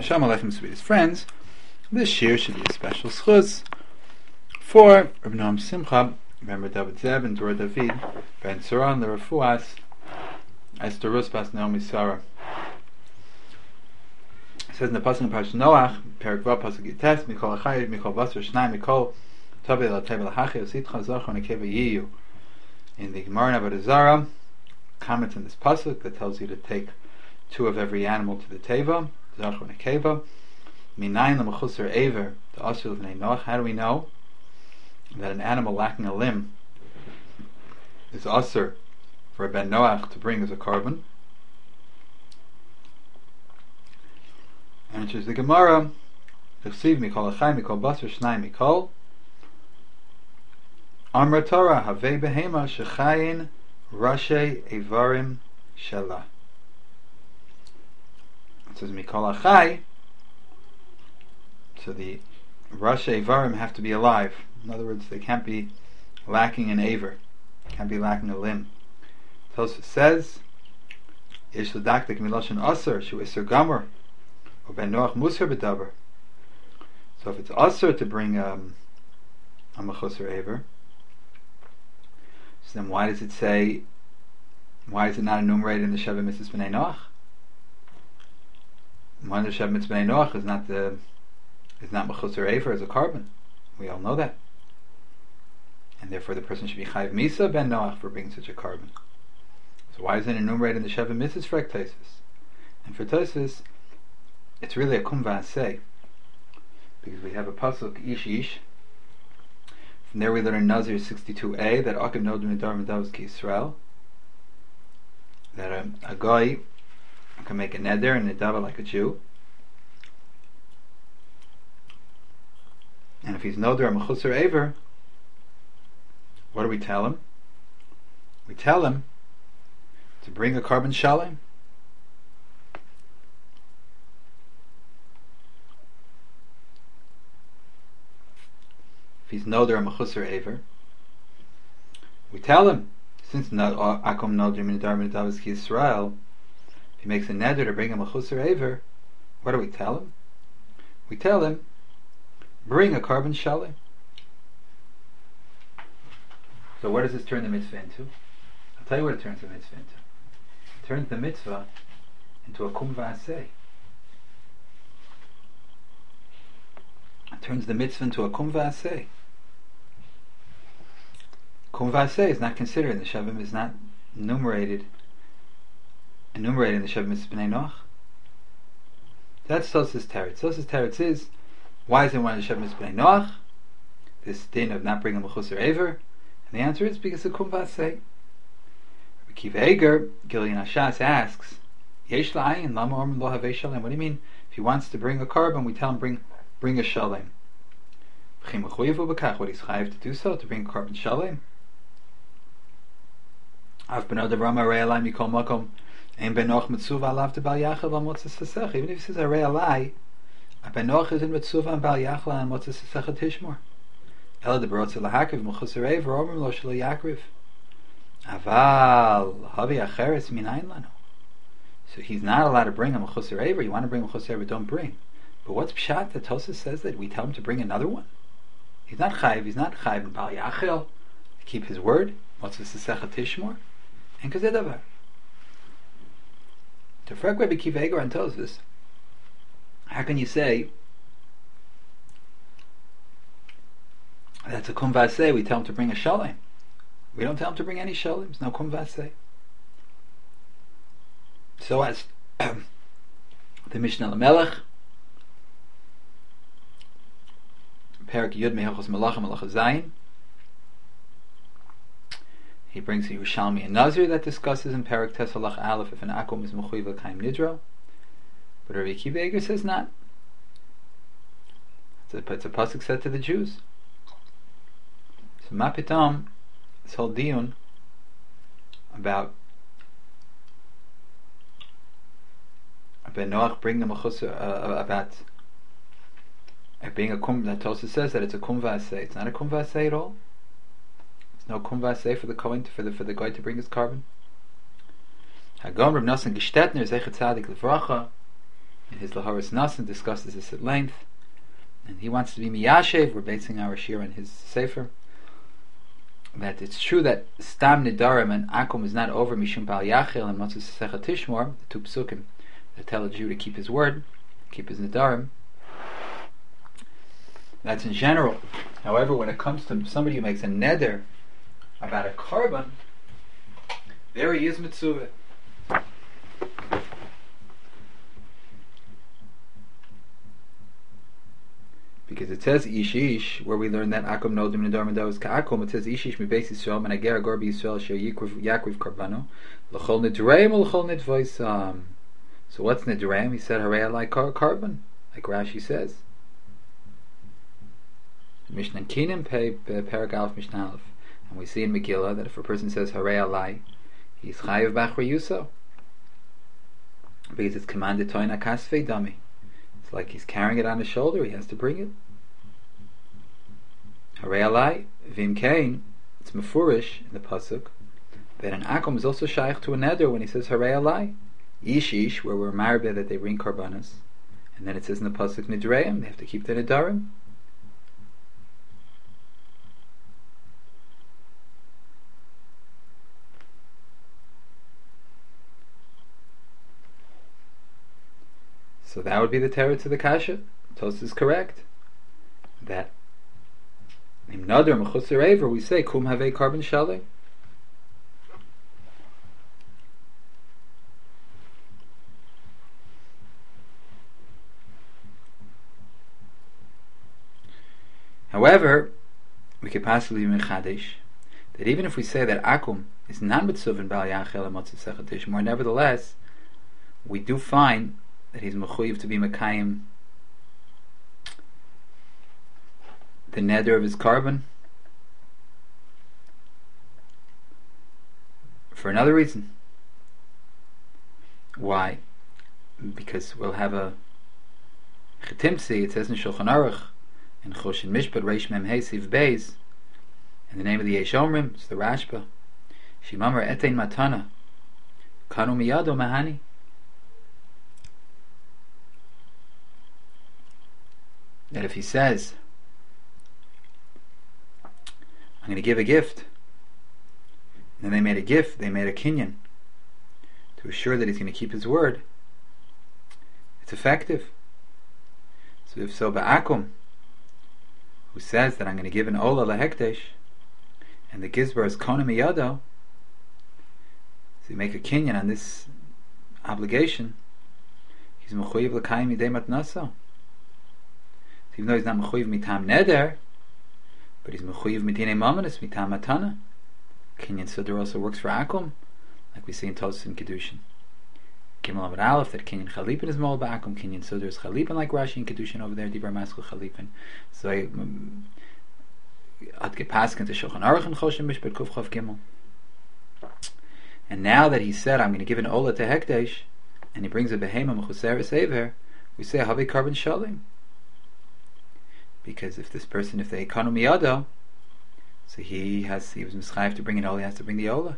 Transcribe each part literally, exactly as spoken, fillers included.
Shalom Aleichem, sweetest friends. This year should be a special schuz for Rabbi Noam Simcha, Rabbi David Zeb, and Dora David, Ben Surah, and the Refuas, Esther Rusbas, Naomi Sarah. It says in the Pasuk in Parashat Noach, Perak Vav, Pasuk Yites, Mikol Achayim, Mikol Basar, Shnai, Mikol, Tabi Latei Lahachi, Ositcha, Zachor, Nekeva Yiyu. In the Gemara in Avodah Zarah, comments in this Pasuk that tells you to take two of every animal to the Teva, Zachor Nekeva. Minayin l'mechusar Ever, the Asur l'vnei Noach. How do we know that an animal lacking a limb is Asur for a Ben Noach to bring as a korban? Answers the Gemara, Chsiv mikol achai mikol basar shnai mikol Amra Torah havei behema shechayin rashe evarim shela. It says mikol achai, so the rashe evarim have to be alive. In other words, they can't be lacking an aver, can't be lacking a limb. Tosfos says, Yesh l'daktik miloshen asur shu iser gamor or ben noach musar b'davar. So if it's asur to bring um, a mechusar aver, so then why does it say? Why is it not enumerated in the Sheva Mitzvahs B'nai Noach? One of the Sheva Mitzvahs B'nai Noach is not the is not mechusar aver as a korban. We all know that, and therefore the person should be chayiv misa ben Noach for bringing such a korban. So why is it enumerated in the Sheva Mitzvahs for Tosfos? And for Tosfos, it's really a kum v'aseh, because we have a pasuk ish ish. From there we learn in Nazir sixty-two a that Akav Nodrim Nidar Medavos Ki Yisrael, that a, a guy can make a neder and nedava like a Jew, and if he's noder a mechusar aver, what do we tell him? We tell him to bring a korban shalem. If he's noder a mechusar aver, we tell him, since akom noder min dar min davos ki Yisrael, if he makes a neder to bring a mechusar aver, what do we tell him? We tell him, bring a korban shalem. So what does this turn the mitzvah into? I'll tell you what it turns the mitzvah into. It turns the mitzvah into a kum v'aseh. It turns the mitzvah into a kum v'aseh. Kum v'aseh is not considered in the Sheva, is not enumerated enumerated in the Sheva Mitzvahs B'nai Noach. That's Tosfos teretz. Tosfos teretz is, why is it one of the Sheva Mitzvahs B'nai Noach, this din of not bringing a mechusar aver? And the answer is because of kum v'aseh. Rabbi Akiva Eiger, Gilyon Hashas, asks, Yesh la'ayin lama ormin lo havei shalem. What do you mean? If he wants to bring a korban, we tell him bring bring a shalem. V'chi mechuyevu b'kach, what he's chayiv to do so, to bring a korban shalem. Av b'no devrama arei alai mikol makom ein ben noach mitzuva alav de bal yachal v'motzes hasecha. Even if he says arei alai, a ben noach is in mitzuva and bal yachal and motzes hasecha tishmor. Ela de barotze lahakiv mechusar aver ormin lo shelo yakriv. Aval havi acheres minayin lanu. So he's not allowed to bring a mechusar aver. You want to bring a mechusar aver, don't bring. But what's pshat that Tosfos says that we tell him to bring another one? He's not chayiv. He's not chayiv in bal yachal to keep his word. Motzes hasecha tishmor. And kazedavar. To frag Rabbi Akiva Eiger on Tosfos, how can you say that's a kum v'aseh? We tell him to bring a shalem. We don't tell him to bring any shalem. There's no kum v'aseh. So as the Mishnah Lamelech, Perak Yud Mehilchos Melachim Melachos Zayin, he brings a Yerushalmi and Nazir that discusses in Perak Tes Halach Aleph if an akum is mechuyev l'kayim nidro, but Rabbi Akiva Eiger says not. It's a, it's a pasuk said to the Jews. So ma pitam, this whole diyun about Ben Noach bring the mechusar uh, about uh, being a kum, that Tosfos says that it's a kum v'aseh. It's not a kum v'aseh at all. It's no kum v'aseh for the kohen, for the for the guy to bring his korban. Hagam Reb Nosson Gestetner Zecher Tzadik Levracha in his Lahoris Nasan discusses this at length, and he wants to be miyashev. We're basing our shir on his sefer, that it's true that stam nidarim and akum is not over mishum bal yachil and matzah secha tishmor, the two psukim that tell a Jew to keep his word, keep his nidarim. That's in general. However, when it comes to somebody who makes a neder about a korban, there he is mitzvah. Because it says Ishish, where we learn that Akum Nodim Nidar Medav is Ka'akum, it says Ishish mi Beis Yisrael, and Ager Agor B'Yisrael Asher Yakriv Karbano, L'chol Nidreim or L'chol Nidvoisam. So what's Nidreim? He said Harei Alai Karban, like Rashi says. Mishnah Kinim Perek Aleph Mishnah Aleph. And we see in Megillah that if a person says Harei Alai, he's Chayiv Bachri Yuso. Because it's commanded Toina Kasvei Dami. It's like he's carrying it on his shoulder, he has to bring it. Harei Alai, Vim Kain, it's Mefurish in the Pasuk, that an Akum is also shaykh to a neder when he says Harei Alai. Ish Ish, where we're married that they bring karbanas. And then it says in the Pasuk Nidreim, they have to keep the Nidarim. So that would be the terror to the kasha. Tos is correct. That in Nadar Mechutzer Ever we say Kum Havei Karban Shalei. However, we could possibly be mechadesh that even if we say that Akum is not mitzuvin bal yachel amatzah sechat more, nevertheless, we do find that he's mechuyev to be mekayim the neder of his korban for another reason. Why? Because we'll have a chetimtzi. It says in Shulchan Aruch in Choshen Mishpat Reish Mem Hey Siv Beis, in the name of the Yesh Omrim, it's the Rashba, Shimamar Etein Matana Kanu Miyado Mahani. That if he says, I'm going to give a gift, and then they made a gift, they made a kinyan to assure that he's going to keep his word, it's effective. So if so, Ba'akum, who says that I'm going to give an Ola Lahekdesh, and the Gizbar is Kona Miyado, so you make a kinyan on this obligation, he's Mechuyev L'Kayim Yidei Matnaso. Even though he's not mechuyev mitam neder, but he's mechuyev midinei mamanis mitam matana. Kinyan Sudar also works for Akum, like we see in Tosfos and Kedushin. Gimel Amud Aleph that Kinyan Chalipin is mol ba'Akum, Kinyan Sudar is Chalipin like Rashi and Kedushin over there. Dibar Maskul Chalipin. So Ad Gepaskin to Shulchan Aruch and Choshen Mishpat Kuf Chav Gimel. And now that he said, I'm going to give an Ola to Hekdesh, and he brings a Behema Mechuseres Ever, we say Havei Karban Shalim. Because if this person, if they ekanu miyado, so he has, he was mischayev to bring an ola, he has to bring the ola.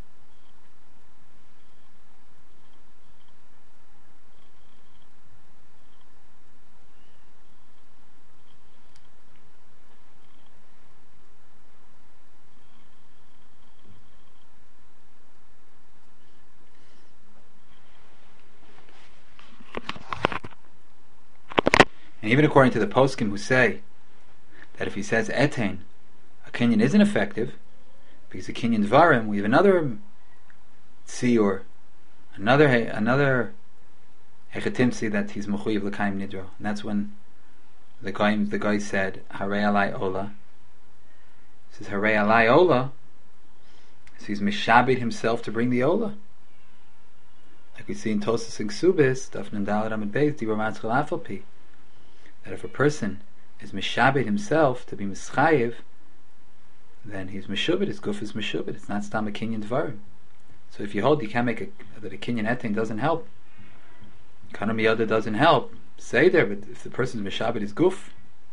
And even according to the poskim who say that if he says etain, a kinyan isn't effective, because a kinyan dvarim, we have another tziyur, another another hechetimtzi that he's mechuyev l'kayim nidro, and that's when the guy the guy said Harei Alai Ola. He says Harei Alai Ola, so he's mishabed himself to bring the ola, like we see in Tosfos and Ksubis, Daf Nandal Amud Beis, Dibar Matzchel Afalpi. That if a person is mishabed himself to be mischayev, then he's meshubed, his guf is meshubed, it's not stam a kinyan dvarim. So if you hold you can't make a, that a kinyan etin doesn't help, kanam yada doesn't help, say there, but if the person is mishabed his guf,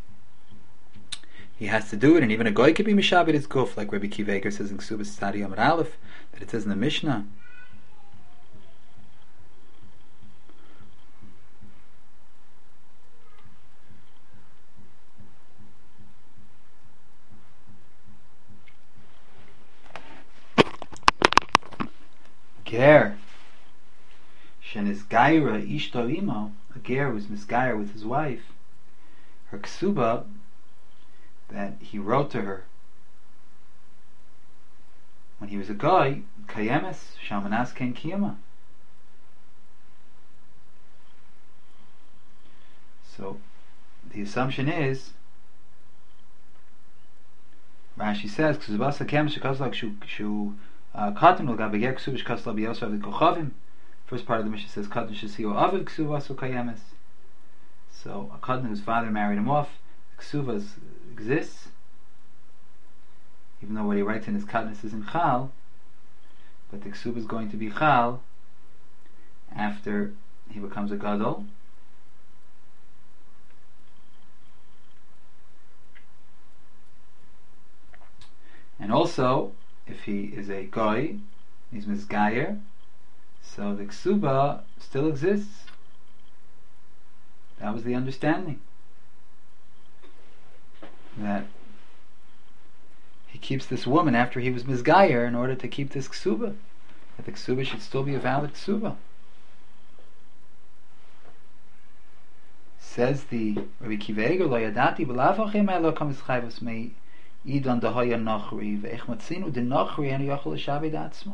he has to do it, and even a goy could be mishabed his guf, like Rabbi Kiva Eger says in Ksubas Tzadi Amud Aleph, that it says in the Mishnah, ger shen is gaira ishto imo, a ger who's misgair with his wife, her ksuba that he wrote to her when he was a guy, kayemes shamanas ken kiyama. So the assumption is, Rashi says, "Ksubasa kem shekaslak shu shu katan ul gabegek ksubish kasla biyosav lekochavim." First part of the Mishnah says, "Katan shesiu aviv ksubasu kayemes." So a katan whose father married him off, the ksuvas exists, even though what he writes in his katnus is in chal, but the ksuba is going to be chal after he becomes a gadol. And also, if he is a goy, he's misgayer, so the ksuba still exists. That was the understanding, that he keeps this woman after he was misgayer in order to keep this ksuba, that the ksuba should still be a valid ksuba. Says the Rabbi Kiva Eger, "Lo yadati b'lavachim elo kam ischayvus mei idan dahaya nachri ve'ech matzinu de nachri enu yachol l'shabed atzmai."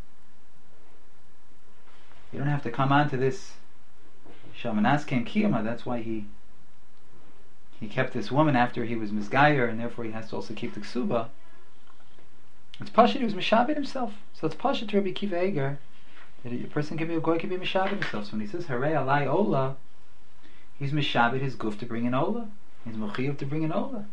You don't have to come on to this shamanas ken kiyama. That's why he he kept this woman after he was misgayer, and therefore he has to also keep the ksuba. It's pashut he was mishabed himself. So it's pashut to Rabbi Kiva Eger that a person can be a goy, can be mishabed himself. So when he says harei alai ola, he's mishabed his guf to bring in ola. He's mechiyev to bring in ola.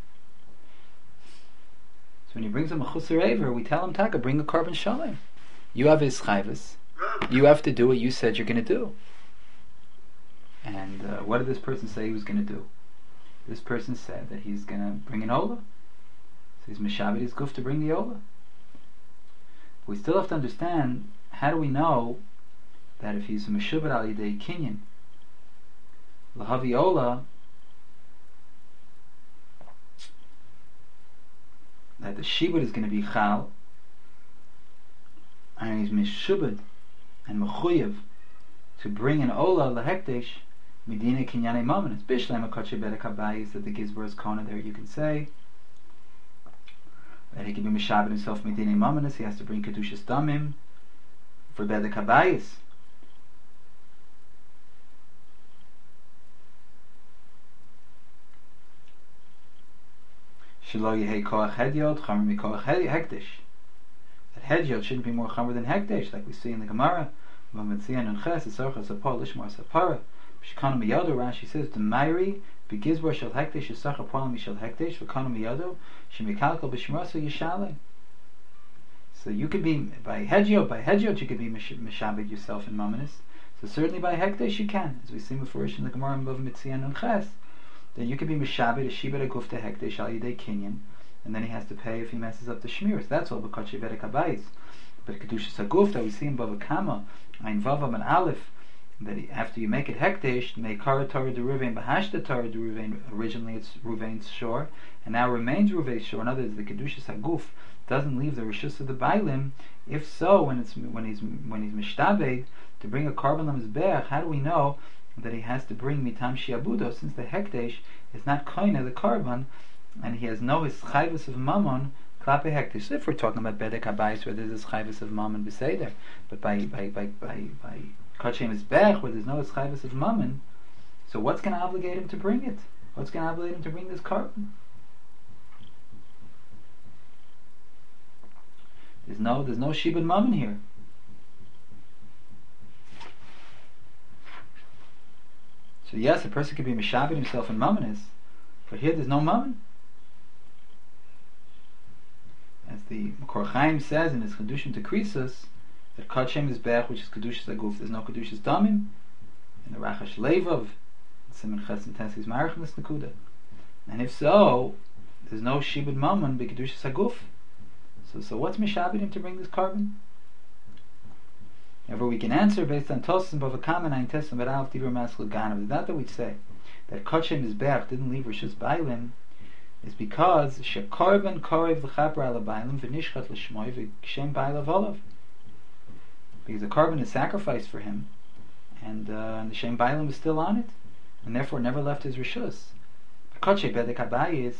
So when he brings a mechusar aver, we tell him, taka, bring a carbon shalom. You have his chayvus. You have to do what you said you're going to do. And uh, what did this person say he was going to do? This person said that he's going to bring an ola. So he's mishabed his guf to bring the ola. We still have to understand, how do we know that if he's meshubed al yidei kinyan lahavi ola, that the shibud is going to be chal, and he's meshubed and mechuyev to bring an ola lahekdesh medina kinyane mammon. It's bishlem akotche bedek habayis, that the gizbar is kona there. You can say that he can be mishabed himself medina mammon. He has to bring kedushas damim for bedek habayis. Shelo yehei koach hedyot chamer mikoach hekdesh. That hedyot shouldn't be more chamer than hekdesh, like we see in the Gemara. V'metzian and ches esorcha sapar lishmar sapara. B'shikanu miyado, Rashi says, the Mairi begizbar shel hekdesh esacha palam mishel hekdesh v'kanu miyado shemikalkal b'shmaraso yishalei. So you could be by hedyot, by hedyot you could be mishabed yourself in mamanis. So certainly by hekdesh you can, as we see before in the Gemara in V'metzian and ches. Then you can be mishabed a shibed a guf to hekdesh al yidei kinyan, and then he has to pay if he messes up the shmiras. That's all because shebedek habayis. But kedushas haguf that we see in Bava Kama, ein vavam and aleph, that he, after you make it hekdesh, make kara Torah de Ruvain, bahashta Torah de Ruvain. Originally it's Ruvain's shore, and now remains Ruvain's shore. In other words, the kedushas haguf doesn't leave the rishus of the bailim. If so, when it's when he's when he's mishtabed to bring a carbon lemizbeach, how do we know that he has to bring mitam shiabudo, since the hekdesh is not koine the carbon, and he has no his chayvus of mammon klape hekdesh. So if we're talking about bedek habayis where there's this chayvus of mammon beseder, but by by by by by kachem is bech where there's no his chayvus of mammon, so what's going to obligate him to bring it? What's going to obligate him to bring this carbon? There's no there's no shibud mammon here. So yes, a person could be mishabed himself in mammonis, but here there's no mammon. As the Makor Chaim says in his Chedushim to Krisus, that Kachem is Bech, which is Kedushas Aguf, there's no Kedushas Damim. In the Rachash Levav, Simon Ches and Tes, he's Marach in this Nakuda. And if so, there's no Shibud Mammon be Kedushas Aguf. So, so what's mishabed him to bring this carbon? However, we can answer based on Tosis and Bava Kama and Tes and Beralf Dibur Maskul Ganav. It's not that we say that Kachem is Bech didn't leave Rishus Bailim, is because shekarban korev l'chaper ala bailim v'nishchat l'shmoi v'kshem bailav olav. because the carbon is sacrificed for him, and, uh, and the Shem Bailam is still on it, and therefore never left his Rishus. Kodshe Bedek Habayis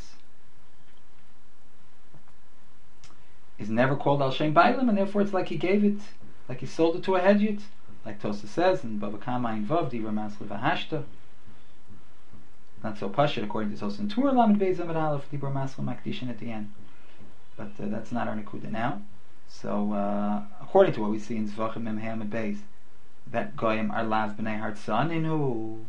is never called Al Shem Bailam, and therefore it's like he gave it, like he sold it to a Hedyot, like Tosa says in Bava Kama Ein Vav Divra Masle V'Hashta. Not so pashut according to Tosa Tur Lamed Beis Amud Aleph Divra Masle Makdishin at the end, but uh, that's not our Nekuda now. So uh, according to what we see in Zvachim Mem Hamad Beis, that Goyim are Lav B'nei Hartzaninu.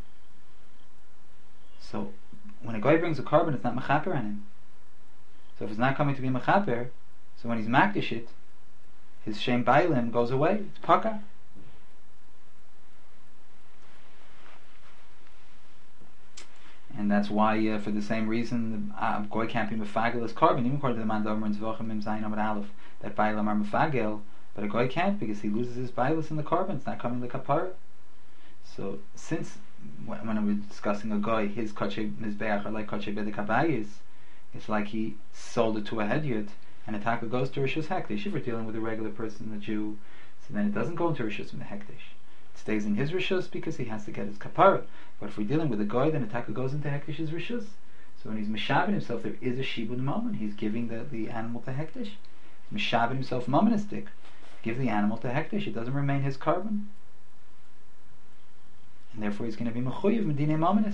So when a Goy brings a carbon, it's not Mechaper on him. So if it's not coming to be Mechaper, so when he's Makdish it, his Shem Bailim goes away. It's Paka. And that's why, uh, for the same reason, the uh, Goy can't be Mefagel as carbon, even according to the Mandomer and Zvachim Mem Zayin Amud Aleph, that Bailim are Mefagel, but a Goy can't because he loses his Bailis in the carbon. It's not coming to Kapara. So since when, when we're discussing a Goy, his Kodshe Mizbeach are like Kodshe Bedek Habayis, it's like he sold it to a Hedyot, and a taka goes to Rishus Hekdesh. If we're dealing with a regular person, a Jew, so then it doesn't go into Rishus Hekdesh. It stays in his Rishus because he has to get his kapara. But if we're dealing with a Goy, then a taka goes into Hekdesh's Rishus. So when he's Meshavin himself, there is a Shibud moment. He's giving the, the animal to Hekdesh. He's Meshavin himself momonistic. Give the animal to Hekdesh. It doesn't remain his carbon. And therefore he's going to be Mechuyev Medine Momonis.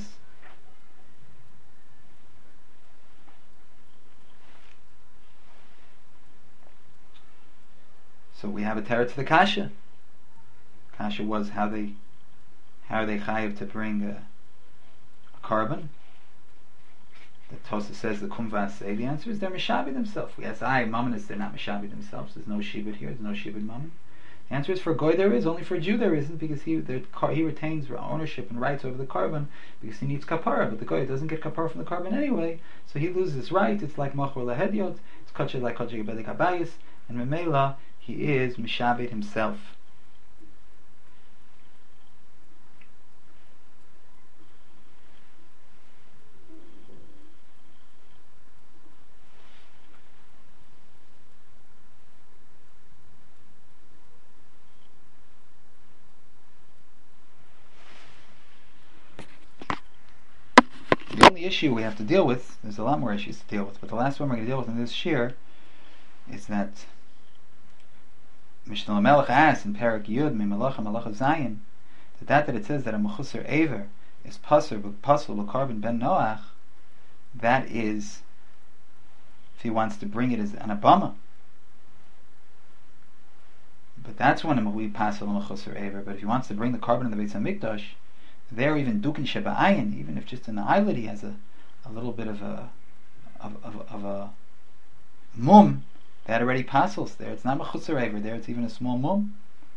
So we have a terror to the kasha. Kasha was how they, how are they chayiv to bring a, a carbon. The Tosa says the kumvas say the answer is they're mishabi themselves. We ask, I mamonis they're not mishabi themselves. There's no shibud here. There's no shibud mammon. The answer is for Goy there is. Only for a Jew there isn't, because he he retains ownership and rights over the carbon because he needs kapara. But the Goy doesn't get kapara from the carbon anyway, so he loses his right. It's like machor lahediot. It's kachet like kachet bedek habayis, and memela he is mishabed himself. The only issue we have to deal with, there's a lot more issues to deal with, but the last one we're going to deal with in this shir is that Mishnah Melech asks in Parak Yud Mimalacha Malacha Zayin that that that it says that a Mechusar Aver is Passer Pasel L'Karban Ben Noach, that is if he wants to bring it as an Abama. But that's when we pass a Mechusar Aver. But if he wants to bring the carbon in the Beis HaMikdash, there even Dukin Sheba'ayin, even if just in the eyelid he has a, a little bit of a of, of, of a mum, that already passes there. It's not Mechusar Aver there, it's even a small mum.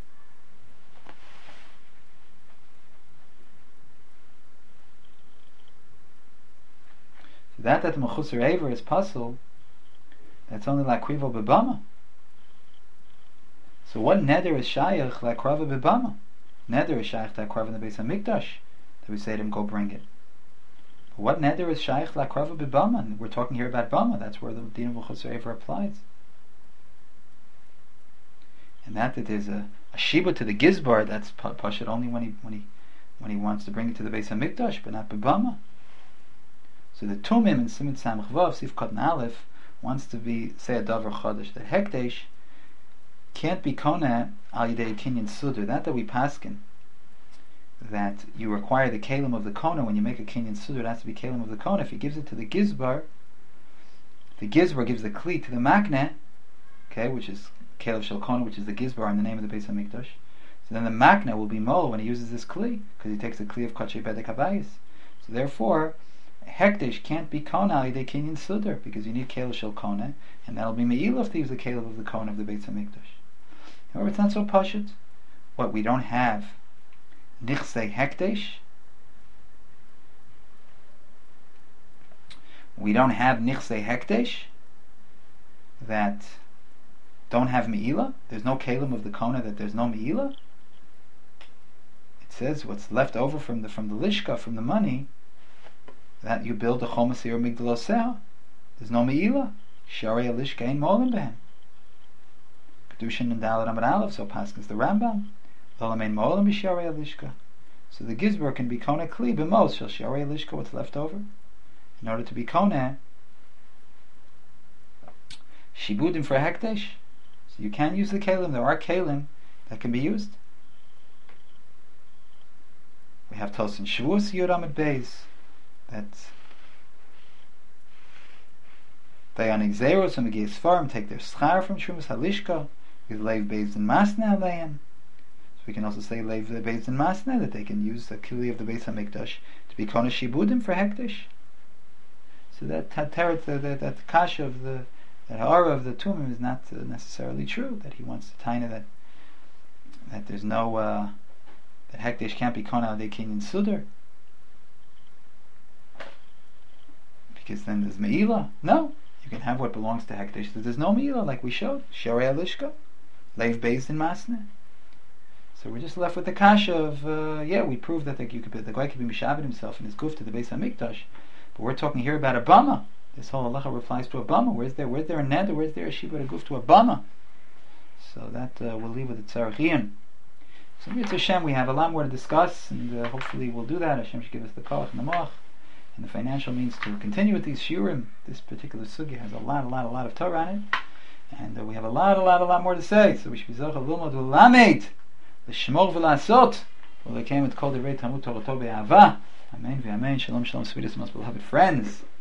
So that that the Mechusar Aver is pasul, that's only like Krivo Bebama. So what neder is Shayach like Krava Bebama? Neder is Shayach like Krava in the Beis HaMikdash, that we say to him, go bring it. But what neder is Shayach like Krava Bebama? We're talking here about Bama, that's where the Din of Mechusar Aver applies. And that that there's a, a shiba to the gizbar, that's pashut only when he when he when he wants to bring it to the Beis HaMikdash, but not bebama. So the tumim in Siman Samach Vav Sif Katan Aleph wants to be say a davar chadash that hekdesh can't be kona al yidei kinyan sudur. That that we paskin that you require the kalim of the kona when you make a kinyan sudur. It has to be kalim of the kona. If he gives it to the gizbar, the gizbar gives the kli to the makneh, okay, which is Kalev Shel Kona, which is the Gizbar in the name of the Beis HaMikdash. So then the Makna will be Mol when he uses this Kli, because he takes the Kli of Kachet Bedek Habayis. So therefore, Hekdesh can't be Kona al Yidei Kinyan Sudar, because you need Kalev Shel Kona, and that'll be Me'ilah if they use the Kalev of the Kona of the Beis HaMikdash. However, it's not so pashut. What, we don't have Nichsei Hekdesh? We don't have Nichsei Hekdesh that don't have Me'ilah? There's no Kalim of the Kona that there's no Me'ilah? It says what's left over from the from the Lishka, from the money, that you build a Chomasir Migdaloseh. There's no Me'ilah. Shari Lishka ain't Molim Behem. Kedushin and Dalet Amud Aleph, so paskins the Rambam. L'olamein Mo'olam b'Shiarei Lishka. So the Gizber can be Kona Kli b'Mos shel Shiarei Lishka, what's left over. In order to be Kona Shibudim for Hekdesh, so you can use the Kalim. There are Kalim that can be used. We have Tosin Shavuos Yud Amud Beis that they on Exeros and Megis Farm take their schar from Shumas Halishka with Leiv Beis and Masna Alein. So we can also say Leiv Beis and Masna, that they can use the Kili of the Beis HaMikdash to be Kona Shibudim for Hekdesh. So that Teret, that, that Kasha of the that Hara of the Tumim is not uh, necessarily true, that he wants to Taina that that there's no uh, that Hekdesh can't be Kona Adei Kinyan Sudar, because then there's Meila. No, you can have what belongs to Hekdesh. There's no Meila, like we showed. Sharei Alishka, Leiv Beis in Masne. So we're just left with the kasha of uh, yeah, we proved that the, you could, the guy could be mishabed himself in his guf to the Beis Hamikdash, but we're talking here about a bama. This whole halacha refers to a bama. Where's there? Where's there a neder? Where's there a shiva to guf to a bama? So that uh, we'll leave with the tzarachian. So Mitzvah Hashem, we have a lot more to discuss, and uh, hopefully we'll do that. Hashem should give us the koach and the moach and the financial means to continue with these shiurim. This particular sugya has a lot, a lot, a lot of Torah in it, and uh, we have a lot, a lot, a lot more to say. So we should be zochah l'lmod u'lamed l'shmor v'lasot v'lekeim et kol divrei Talmud Torah be'ahava. Amen v'amen. Shalom, shalom, sweetest, most beloved friends.